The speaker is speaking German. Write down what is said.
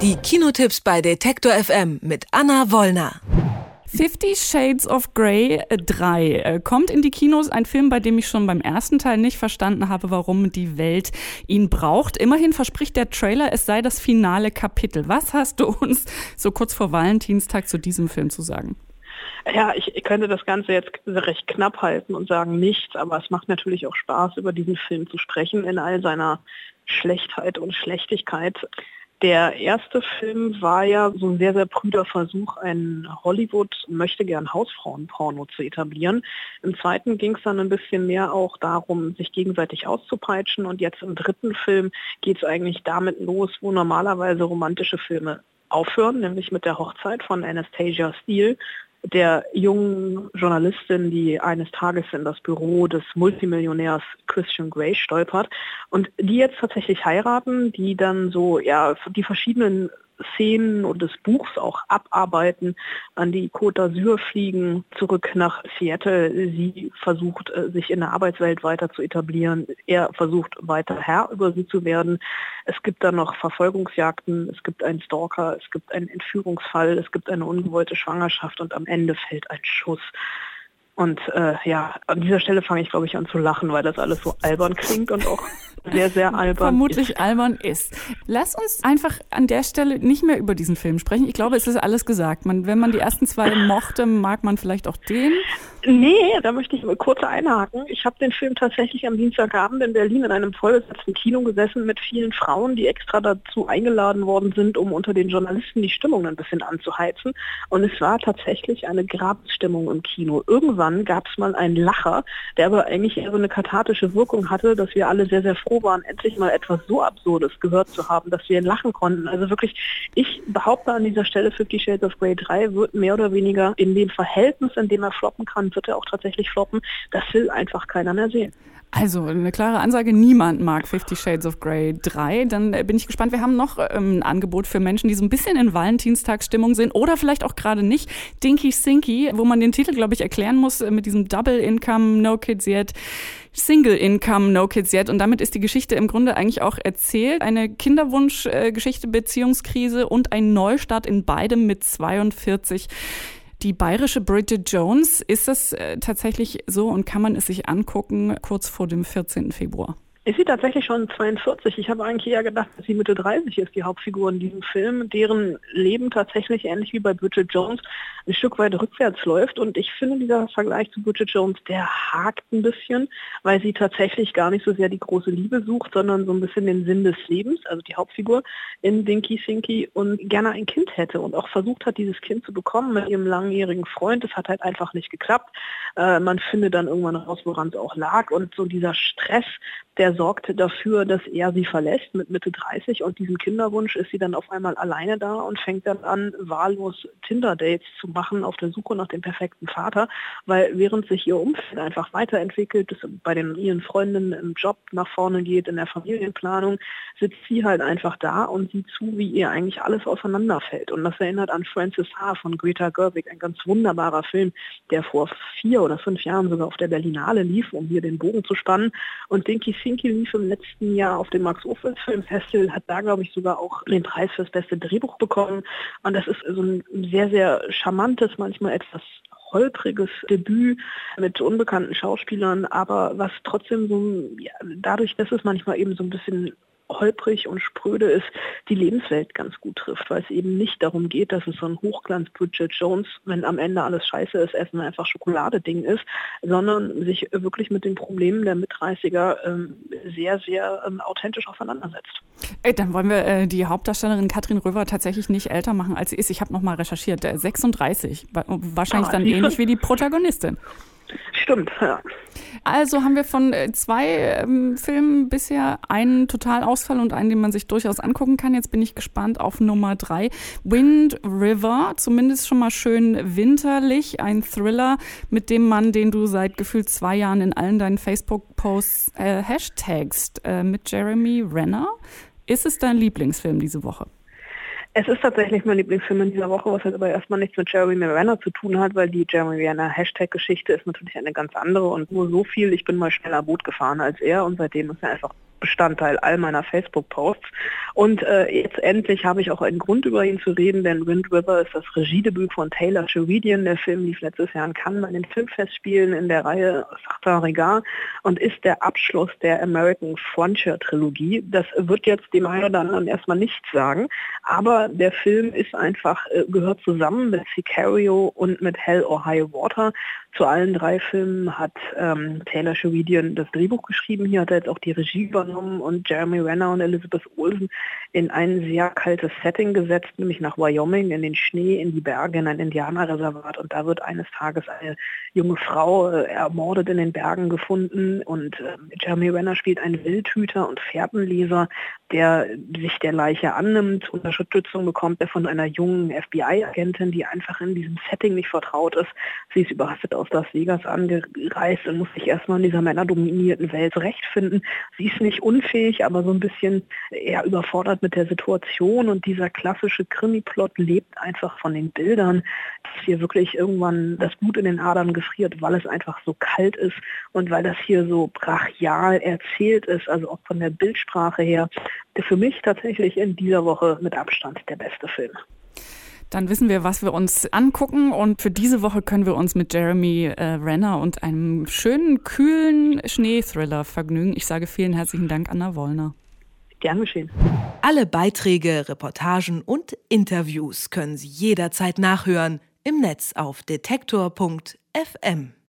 Die Kinotipps bei Detektor FM mit Anna Wollner. 50 Shades of Grey 3 kommt in die Kinos. Ein Film, bei dem ich schon beim ersten Teil nicht verstanden habe, warum die Welt ihn braucht. Immerhin verspricht der Trailer, es sei das finale Kapitel. Was hast du uns so kurz vor Valentinstag zu diesem Film zu sagen? Ja, ich könnte das Ganze jetzt recht knapp halten und sagen nichts, aber es macht natürlich auch Spaß, über diesen Film zu sprechen in all seiner Schlechtheit und Schlechtigkeit. Der erste Film war ja so ein sehr, sehr prüder Versuch, ein Hollywood-Möchtegern-Hausfrauen-Porno zu etablieren. Im zweiten ging es dann ein bisschen mehr auch darum, sich gegenseitig auszupeitschen. Und jetzt im dritten Film geht es eigentlich damit los, wo normalerweise romantische Filme aufhören, nämlich mit der Hochzeit von Anastasia Steele, der jungen Journalistin, die eines Tages in das Büro des Multimillionärs Christian Grey stolpert und die jetzt tatsächlich heiraten, die dann so die verschiedenen Szenen und des Buchs auch abarbeiten, an die Côte d'Azur fliegen, zurück nach Seattle. Sie versucht, sich in der Arbeitswelt weiter zu etablieren. Er versucht, weiter Herr über sie zu werden. Es gibt dann noch Verfolgungsjagden, es gibt einen Stalker, es gibt einen Entführungsfall, es gibt eine ungewollte Schwangerschaft und am Ende fällt ein Schuss. Und an dieser Stelle fange ich, glaube ich, an zu lachen, weil das alles so albern klingt und auch sehr, sehr albern vermutlich ist. Albern ist. Lass uns einfach an der Stelle nicht mehr über diesen Film sprechen. Ich glaube, es ist alles gesagt. Wenn man die ersten zwei mochte, mag man vielleicht auch den. Nee, da möchte ich kurz einhaken. Ich habe den Film tatsächlich am Dienstagabend in Berlin in einem vollbesetzten Kino gesessen mit vielen Frauen, die extra dazu eingeladen worden sind, um unter den Journalisten die Stimmung ein bisschen anzuheizen. Und es war tatsächlich eine Grabsstimmung im Kino. Irgendwann gab es mal einen Lacher, der aber eigentlich eher so eine kathartische Wirkung hatte, dass wir alle sehr, sehr froh waren, endlich mal etwas so Absurdes gehört zu haben, dass wir lachen konnten. Also wirklich, ich behaupte an dieser Stelle, 50 Shades of Grey 3 wird mehr oder weniger in dem Verhältnis, in dem er floppen kann, wird er auch tatsächlich floppen. Das will einfach keiner mehr sehen. Also eine klare Ansage, niemand mag 50 Shades of Grey 3. Dann bin ich gespannt, wir haben noch ein Angebot für Menschen, die so ein bisschen in Valentinstagsstimmung sind oder vielleicht auch gerade nicht. Dinky Sinky, wo man den Titel, glaube ich, erklären muss mit diesem Double Income, No Kids Yet. Single Income, No Kids Yet. Und damit ist die Geschichte im Grunde eigentlich auch erzählt. Eine Kinderwunschgeschichte, Beziehungskrise und ein Neustart in beidem mit 42. Die bayerische Bridget Jones, ist das tatsächlich so und kann man es sich angucken kurz vor dem 14. Februar? Ist sie tatsächlich schon 42? Ich habe eigentlich eher gedacht, dass sie Mitte 30 ist, die Hauptfigur in diesem Film, deren Leben tatsächlich ähnlich wie bei Bridget Jones ein Stück weit rückwärts läuft. Und ich finde, dieser Vergleich zu Bridget Jones, der hakt ein bisschen, weil sie tatsächlich gar nicht so sehr die große Liebe sucht, sondern so ein bisschen den Sinn des Lebens, also die Hauptfigur in Dinky Sinky, und gerne ein Kind hätte und auch versucht hat, dieses Kind zu bekommen mit ihrem langjährigen Freund. Das hat halt einfach nicht geklappt. Man findet dann irgendwann raus, woran es auch lag. Und so dieser Stress, der sorgte dafür, dass er sie verlässt mit Mitte 30 und diesem Kinderwunsch ist sie dann auf einmal alleine da und fängt dann an, wahllos Tinder-Dates zu machen auf der Suche nach dem perfekten Vater, weil während sich ihr Umfeld einfach weiterentwickelt, es bei ihren Freundinnen im Job nach vorne geht, in der Familienplanung, sitzt sie halt einfach da und sieht zu, wie ihr eigentlich alles auseinanderfällt. Und das erinnert an Frances Ha von Greta Gerwig, ein ganz wunderbarer Film, der vor 4 oder 5 Jahren sogar auf der Berlinale lief, um hier den Bogen zu spannen. Und Dinky Sinky lief im letzten Jahr auf dem Max-Ophüls-Filmfestival, hat da, glaube ich, sogar auch den Preis fürs beste Drehbuch bekommen. Und das ist so ein sehr, sehr charmantes, manchmal etwas holpriges Debüt mit unbekannten Schauspielern, aber was trotzdem so, dadurch, dass es manchmal eben so ein bisschen holprig und spröde ist, die Lebenswelt ganz gut trifft, weil es eben nicht darum geht, dass es so ein Hochglanz-Bridget Jones, wenn am Ende alles scheiße ist, Essen einfach Schokolade-Ding ist, sondern sich wirklich mit den Problemen der Mit-30er sehr, sehr authentisch auseinandersetzt. Dann wollen wir die Hauptdarstellerin Katrin Röver tatsächlich nicht älter machen, als sie ist. Ich habe nochmal recherchiert, 36, wahrscheinlich dann ähnlich wie die Protagonistin. Stimmt, ja. Also haben wir von 2 Filmen bisher einen Totalausfall und einen, den man sich durchaus angucken kann. Jetzt bin ich gespannt auf Nummer 3. Wind River, zumindest schon mal schön winterlich. Ein Thriller mit dem Mann, den du seit gefühlt 2 Jahren in allen deinen Facebook-Posts hashtagst, mit Jeremy Renner. Ist es dein Lieblingsfilm diese Woche? Es ist tatsächlich mein Lieblingsfilm in dieser Woche, was halt aber erstmal nichts mit Jeremy Renner zu tun hat, weil die Jeremy Renner Hashtag-Geschichte ist natürlich eine ganz andere und nur so viel, ich bin mal schneller Boot gefahren als er und seitdem ist er einfach Bestandteil all meiner Facebook-Posts. Und jetzt endlich habe ich auch einen Grund, über ihn zu reden, denn Wind River ist das Regiedebüt von Taylor Sheridan. Der Film lief letztes Jahr in Cannes bei den Filmfestspielen in der Reihe Certain Regard und ist der Abschluss der American Frontier Trilogie. Das wird jetzt dem einen oder anderen erstmal nichts sagen, aber der Film ist einfach, gehört zusammen mit Sicario und mit Hell or High Water. Zu allen 3 Filmen hat Taylor Sheridan das Drehbuch geschrieben. Hier hat er jetzt auch die Regie übernommen und Jeremy Renner und Elizabeth Olsen in ein sehr kaltes Setting gesetzt, nämlich nach Wyoming, in den Schnee, in die Berge, in ein Indianerreservat. Und da wird eines Tages eine junge Frau ermordet in den Bergen gefunden. Und Jeremy Renner spielt einen Wildhüter und Fährtenleser, der sich der Leiche annimmt, Unterstützung bekommt er von einer jungen FBI-Agentin, die einfach in diesem Setting nicht vertraut ist. Sie ist überrascht aus Las Vegas angereist und muss sich erstmal in dieser männerdominierten Welt zurechtfinden. Sie ist nicht unfähig, aber so ein bisschen eher überfordert mit der Situation und dieser klassische Krimi-Plot lebt einfach von den Bildern, dass hier wirklich irgendwann das Blut in den Adern gefriert, weil es einfach so kalt ist und weil das hier so brachial erzählt ist, also auch von der Bildsprache her. Für mich tatsächlich in dieser Woche mit Abstand der beste Film. Dann wissen wir, was wir uns angucken und für diese Woche können wir uns mit Jeremy Renner und einem schönen, kühlen Schneethriller vergnügen. Ich sage vielen herzlichen Dank, Anna Wollner. Gern geschehen. Alle Beiträge, Reportagen und Interviews können Sie jederzeit nachhören im Netz auf detektor.fm.